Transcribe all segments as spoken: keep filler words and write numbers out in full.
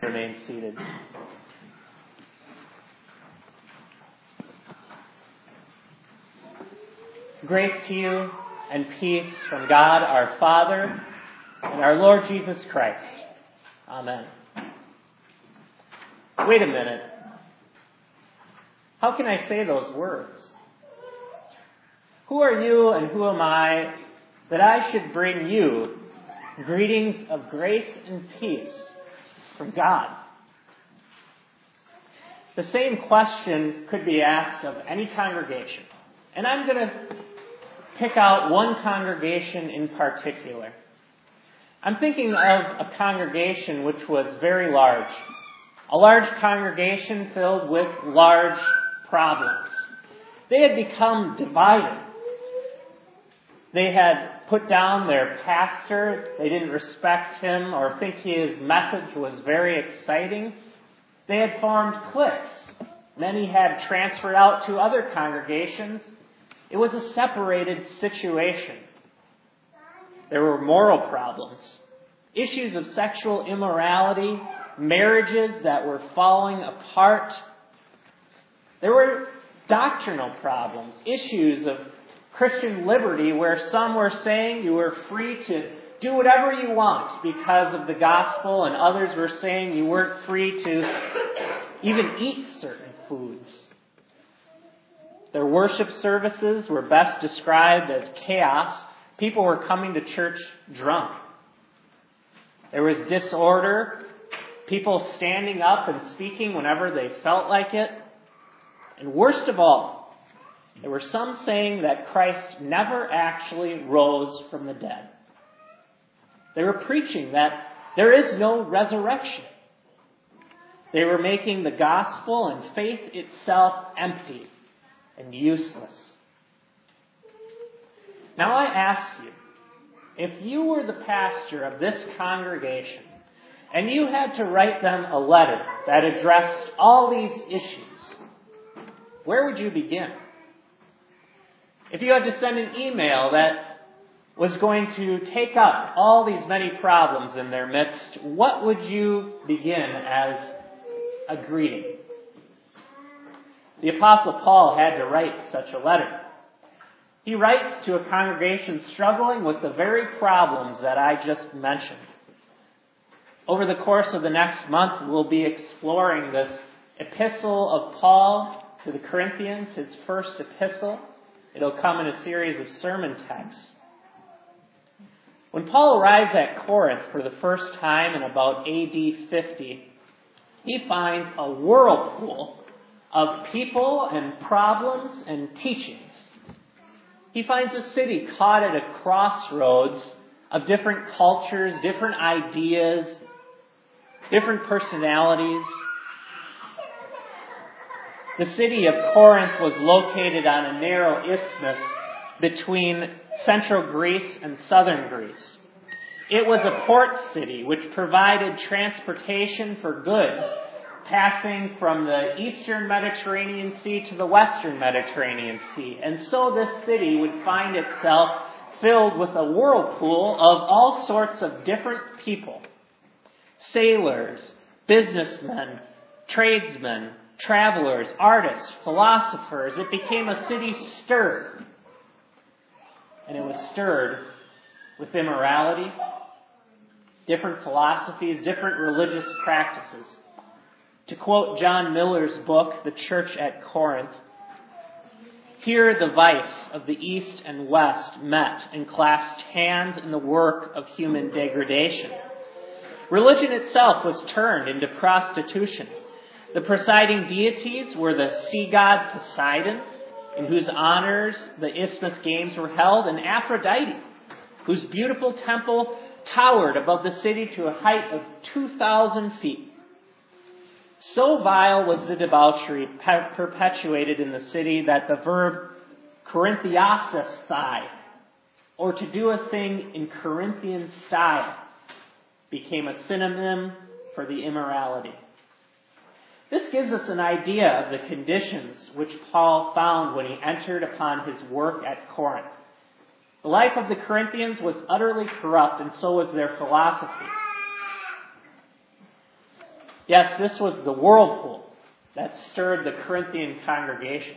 Remain seated. Grace to you and peace from God our Father and our Lord Jesus Christ. Amen. Wait a minute. How can I say those words? Who are you and who am I that I should bring you greetings of grace and peace from God? The same question could be asked of any congregation. And I'm going to pick out one congregation in particular. I'm thinking of a congregation which was very large. A large congregation filled with large problems. They had become divided. They had put down their pastor. They didn't respect him or think his message was very exciting. They had formed cliques. Many had transferred out to other congregations. It was a separated situation. There were moral problems, issues of sexual immorality, marriages that were falling apart. There were doctrinal problems, issues of Christian liberty where some were saying you were free to do whatever you want because of the gospel, and others were saying you weren't free to even eat certain foods. Their worship services were best described as chaos. People were coming to church drunk. There was disorder, people standing up and speaking whenever they felt like it. And worst of all, there were some saying that Christ never actually rose from the dead. They were preaching that there is no resurrection. They were making the gospel and faith itself empty and useless. Now I ask you, if you were the pastor of this congregation and you had to write them a letter that addressed all these issues, where would you begin? If you had to send an email that was going to take up all these many problems in their midst, what would you begin as a greeting? The Apostle Paul had to write such a letter. He writes to a congregation struggling with the very problems that I just mentioned. Over the course of the next month, we'll be exploring this epistle of Paul to the Corinthians, his first epistle. It'll come in a series of sermon texts. When Paul arrives at Corinth for the first time in about A D fifty, he finds a whirlpool of people and problems and teachings. He finds a city caught at a crossroads of different cultures, different ideas, different personalities. The city of Corinth was located on a narrow isthmus between central Greece and southern Greece. It was a port city which provided transportation for goods passing from the eastern Mediterranean Sea to the western Mediterranean Sea. And so this city would find itself filled with a whirlpool of all sorts of different people. Sailors, businessmen, tradesmen, travelers, artists, philosophers. It became a city stirred. And it was stirred with immorality, different philosophies, different religious practices. To quote John Miller's book, The Church at Corinth, here the vice of the East and West met and clasped hands in the work of human degradation. Religion itself was turned into prostitution. The presiding deities were the sea god Poseidon, in whose honors the Isthmus Games were held, and Aphrodite, whose beautiful temple towered above the city to a height of two thousand feet. So vile was the debauchery perpetuated in the city that the verb Corinthiasesthai, or to do a thing in Corinthian style, became a synonym for the immorality. This gives us an idea of the conditions which Paul found when he entered upon his work at Corinth. The life of the Corinthians was utterly corrupt, and so was their philosophy. Yes, this was the whirlpool that stirred the Corinthian congregation.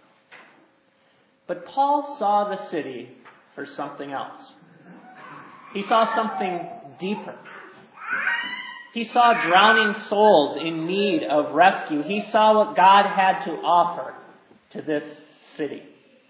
But Paul saw the city for something else. He saw something deeper. He saw drowning souls in need of rescue. He saw what God had to offer to this city.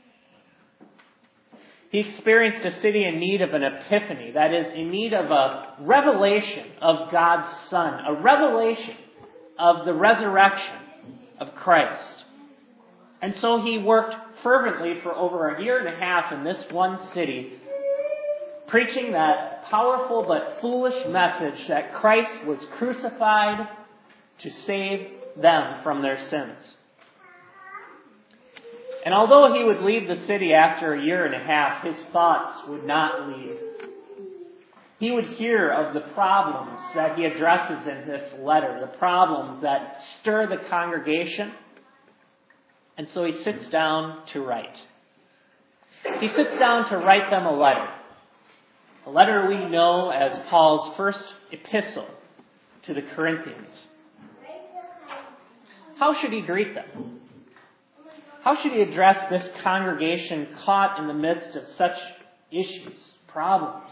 He experienced a city in need of an epiphany, that is, in need of a revelation of God's Son, a revelation of the resurrection of Christ. And so he worked fervently for over a year and a half in this one city, preaching that powerful but foolish message that Christ was crucified to save them from their sins. And although he would leave the city after a year and a half, his thoughts would not leave. He would hear of the problems that he addresses in this letter, the problems that stir the congregation. And so he sits down to write. He sits down to write them a letter. A letter we know as Paul's first epistle to the Corinthians. How should he greet them? How should he address this congregation caught in the midst of such issues, problems?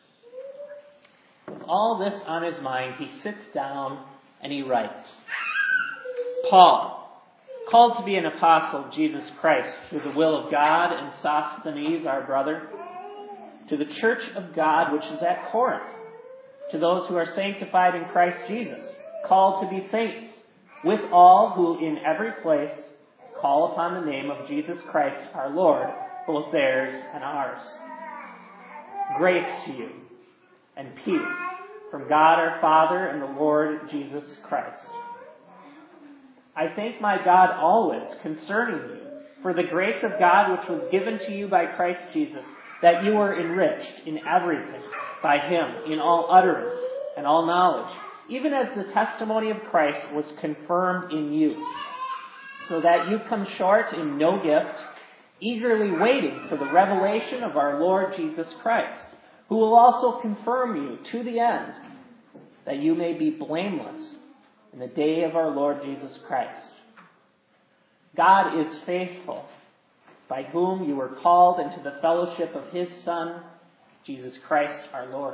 With all this on his mind, he sits down and he writes. Paul, called to be an apostle of Jesus Christ through the will of God, and Sosthenes, our brother, to the church of God which is at Corinth, to those who are sanctified in Christ Jesus, called to be saints, with all who in every place call upon the name of Jesus Christ our Lord, both theirs and ours. Grace to you and peace from God our Father and the Lord Jesus Christ. I thank my God always concerning you for the grace of God which was given to you by Christ Jesus, that you were enriched in everything by him, in all utterance and all knowledge, even as the testimony of Christ was confirmed in you, so that you come short in no gift, eagerly waiting for the revelation of our Lord Jesus Christ, who will also confirm you to the end, that you may be blameless in the day of our Lord Jesus Christ. God is faithful, by whom you were called into the fellowship of his Son, Jesus Christ our Lord.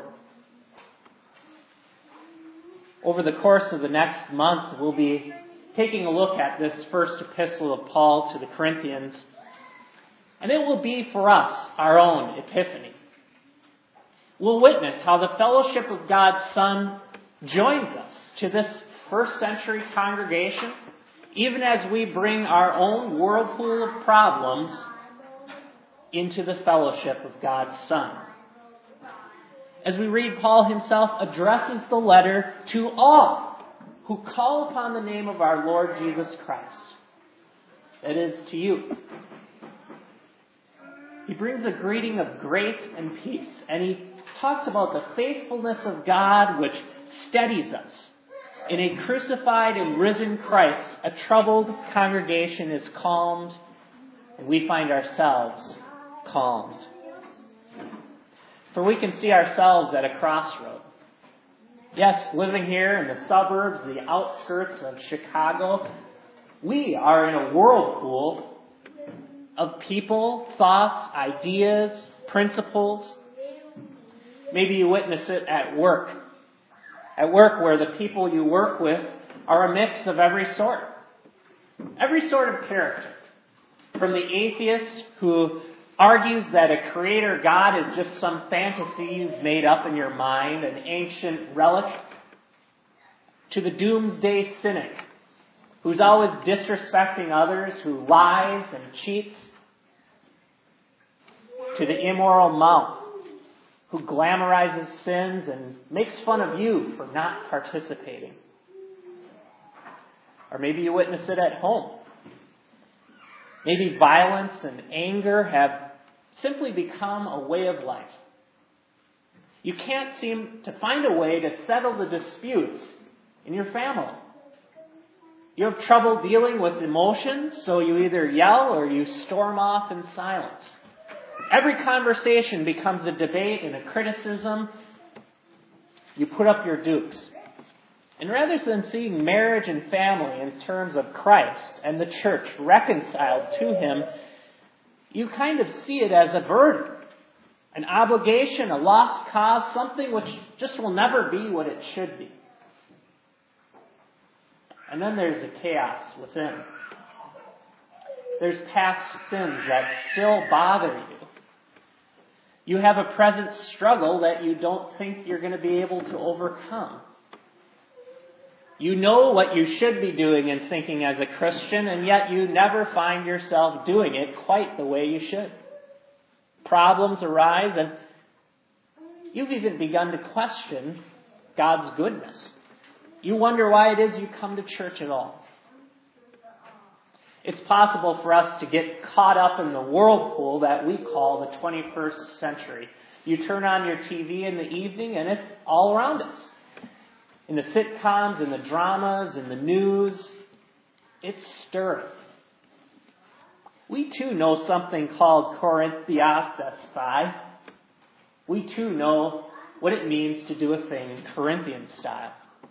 Over the course of the next month, we'll be taking a look at this first epistle of Paul to the Corinthians, and it will be for us our own epiphany. We'll witness how the fellowship of God's Son joins us to this first century congregation, even as we bring our own whirlpool of problems into the fellowship of God's Son. As we read, Paul himself addresses the letter to all who call upon the name of our Lord Jesus Christ. That is, to you. He brings a greeting of grace and peace, and he talks about the faithfulness of God which steadies us. In a crucified and risen Christ, a troubled congregation is calmed, and we find ourselves calmed. For we can see ourselves at a crossroad. Yes, living here in the suburbs, the outskirts of Chicago, we are in a whirlpool of people, thoughts, ideas, principles. Maybe you witness it at work. At work, where the people you work with are a mix of every sort. Every sort of character. From the atheist who argues that a creator God is just some fantasy you've made up in your mind, an ancient relic, to the doomsday cynic who's always disrespecting others, who lies and cheats, to the immoral monk who glamorizes sins and makes fun of you for not participating. Or maybe you witness it at home. Maybe violence and anger have simply become a way of life. You can't seem to find a way to settle the disputes in your family. You have trouble dealing with emotions, so you either yell or you storm off in silence. Every conversation becomes a debate and a criticism. You put up your dukes. And rather than seeing marriage and family in terms of Christ and the church reconciled to Him, you kind of see it as a burden, an obligation, a lost cause, something which just will never be what it should be. And then there's the chaos within. There's past sins that still bother you. You have a present struggle that you don't think you're going to be able to overcome. You know what you should be doing and thinking as a Christian, and yet you never find yourself doing it quite the way you should. Problems arise, and you've even begun to question God's goodness. You wonder why it is you come to church at all. It's possible for us to get caught up in the whirlpool that we call the twenty-first century. You turn on your T V in the evening, and it's all around us. In the sitcoms, in the dramas, in the news, it's stirring. We too know something called Korintheos esthai. We too know what it means to do a thing Corinthian style.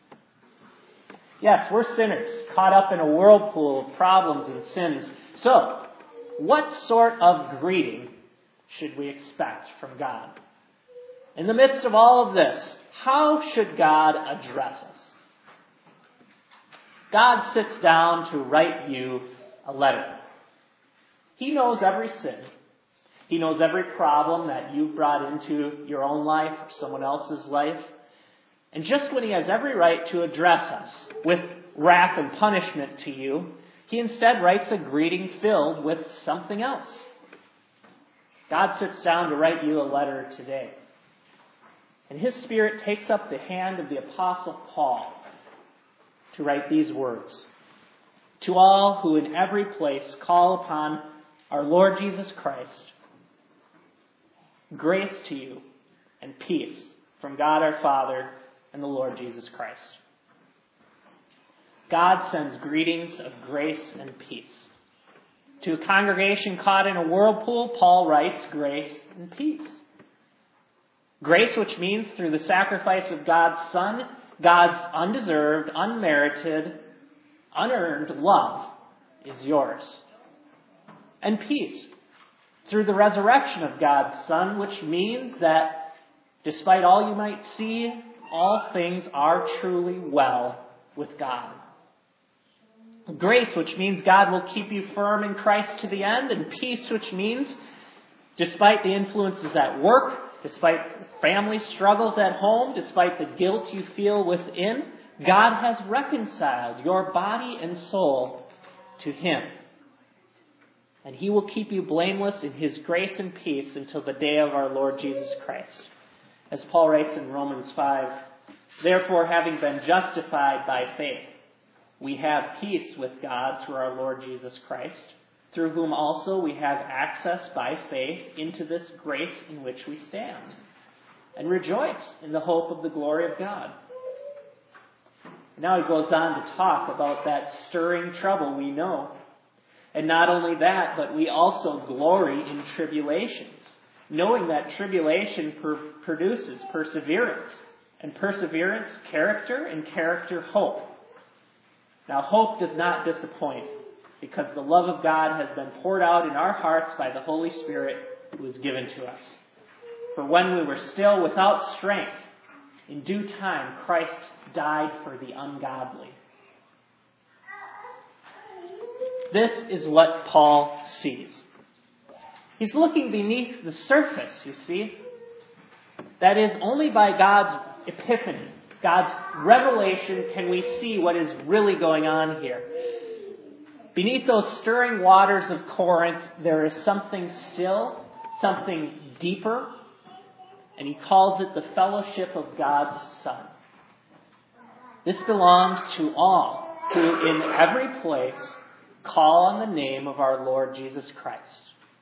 Yes, we're sinners, caught up in a whirlpool of problems and sins. So, what sort of greeting should we expect from God? In the midst of all of this, how should God address us? God sits down to write you a letter. He knows every sin. He knows every problem that you've brought into your own life or someone else's life. And just when He has every right to address us with wrath and punishment to you, He instead writes a greeting filled with something else. God sits down to write you a letter today. And His Spirit takes up the hand of the Apostle Paul to write these words. To all who in every place call upon our Lord Jesus Christ, grace to you and peace from God our Father and the Lord Jesus Christ. God sends greetings of grace and peace. To a congregation caught in a whirlpool, Paul writes grace and peace. Grace, which means through the sacrifice of God's Son, God's undeserved, unmerited, unearned love is yours. And peace, through the resurrection of God's Son, which means that despite all you might see, all things are truly well with God. Grace, which means God will keep you firm in Christ to the end, and peace, which means despite the influences at work, despite family struggles at home, despite the guilt you feel within, God has reconciled your body and soul to Him. And He will keep you blameless in His grace and peace until the day of our Lord Jesus Christ. As Paul writes in Romans five, therefore, having been justified by faith, we have peace with God through our Lord Jesus Christ, through whom also we have access by faith into this grace in which we stand, and rejoice in the hope of the glory of God. Now he goes on to talk about that stirring trouble we know. And not only that, but we also glory in tribulations, knowing that tribulation per- produces perseverance, and perseverance, character, and character, hope. Now, hope does not disappoint, because the love of God has been poured out in our hearts by the Holy Spirit who was given to us. For when we were still without strength, in due time Christ died for the ungodly. This is what Paul sees. He's looking beneath the surface, you see. That is, only by God's epiphany, God's revelation, can we see what is really going on here. Beneath those stirring waters of Corinth, there is something still, something deeper, and he calls it the fellowship of God's Son. This belongs to all who in every place call on the name of our Lord Jesus Christ,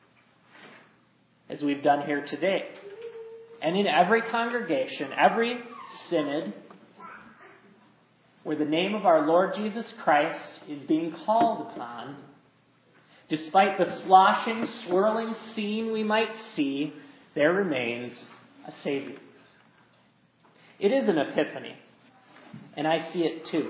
as we've done here today. And in every congregation, every synod, where the name of our Lord Jesus Christ is being called upon, despite the sloshing, swirling scene we might see, there remains a Savior. It is an epiphany. And I see it too.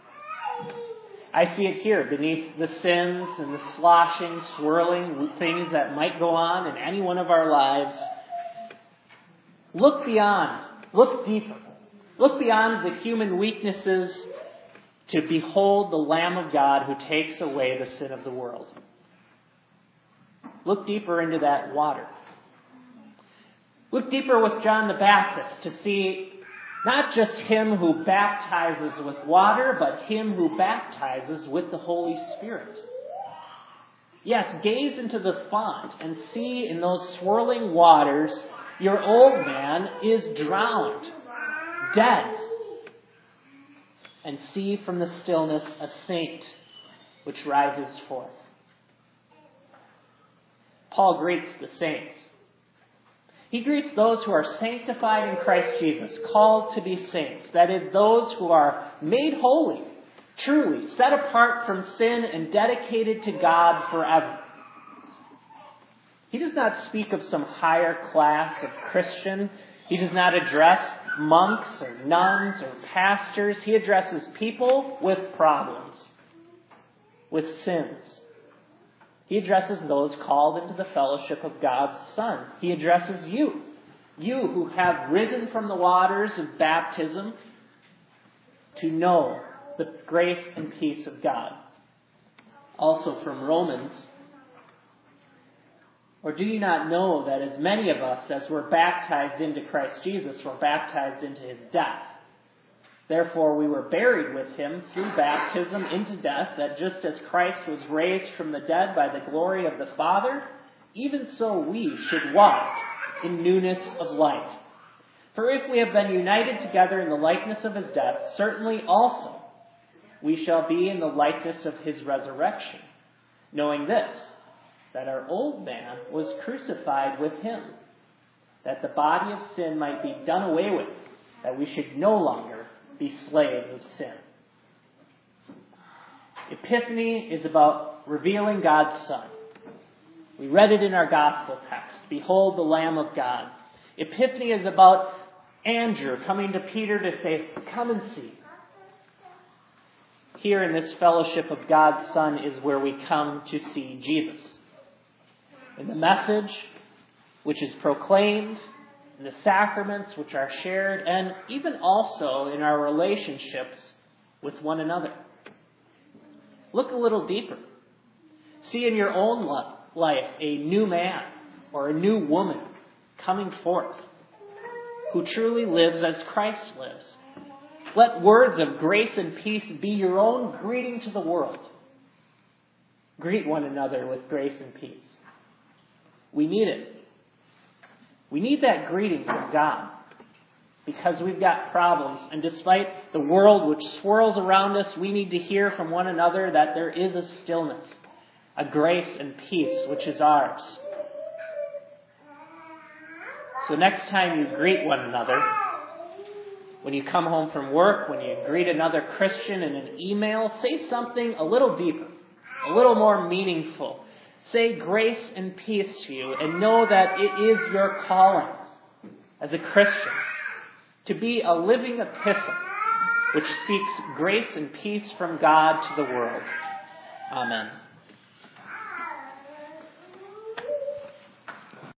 I see it here beneath the sins and the sloshing, swirling things that might go on in any one of our lives. Look beyond. Look deeper. Look beyond the human weaknesses to behold the Lamb of God who takes away the sin of the world. Look deeper into that water. Look deeper with John the Baptist to see not just him who baptizes with water, but him who baptizes with the Holy Spirit. Yes, gaze into the font and see in those swirling waters your old man is drowned, dead. And see from the stillness a saint which rises forth. Paul greets the saints. He greets those who are sanctified in Christ Jesus, called to be saints. That is, those who are made holy, truly set apart from sin and dedicated to God forever. He does not speak of some higher class of Christian. He does not address monks or nuns or pastors. He addresses people with problems, with sins. He addresses those called into the fellowship of God's Son. He addresses you, you who have risen from the waters of baptism to know the grace and peace of God. Also from Romans, or do you not know that as many of us as were baptized into Christ Jesus were baptized into his death? Therefore we were buried with him through baptism into death, that just as Christ was raised from the dead by the glory of the Father, even so we should walk in newness of life. For if we have been united together in the likeness of his death, certainly also we shall be in the likeness of his resurrection, knowing this, that our old man was crucified with him, that the body of sin might be done away with, that we should no longer be slaves of sin. Epiphany is about revealing God's Son. We read it in our gospel text. Behold the Lamb of God. Epiphany is about Andrew coming to Peter to say, come and see. Here in this fellowship of God's Son is where we come to see Jesus. In the message which is proclaimed, in the sacraments which are shared, and even also in our relationships with one another. Look a little deeper. See in your own life a new man or a new woman coming forth who truly lives as Christ lives. Let words of grace and peace be your own greeting to the world. Greet one another with grace and peace. We need it. We need that greeting from God because we've got problems. And despite the world which swirls around us, we need to hear from one another that there is a stillness, a grace and peace which is ours. So next time you greet one another, when you come home from work, when you greet another Christian in an email, say something a little deeper, a little more meaningful. Say grace and peace to you, and know that it is your calling as a Christian to be a living epistle which speaks grace and peace from God to the world. Amen.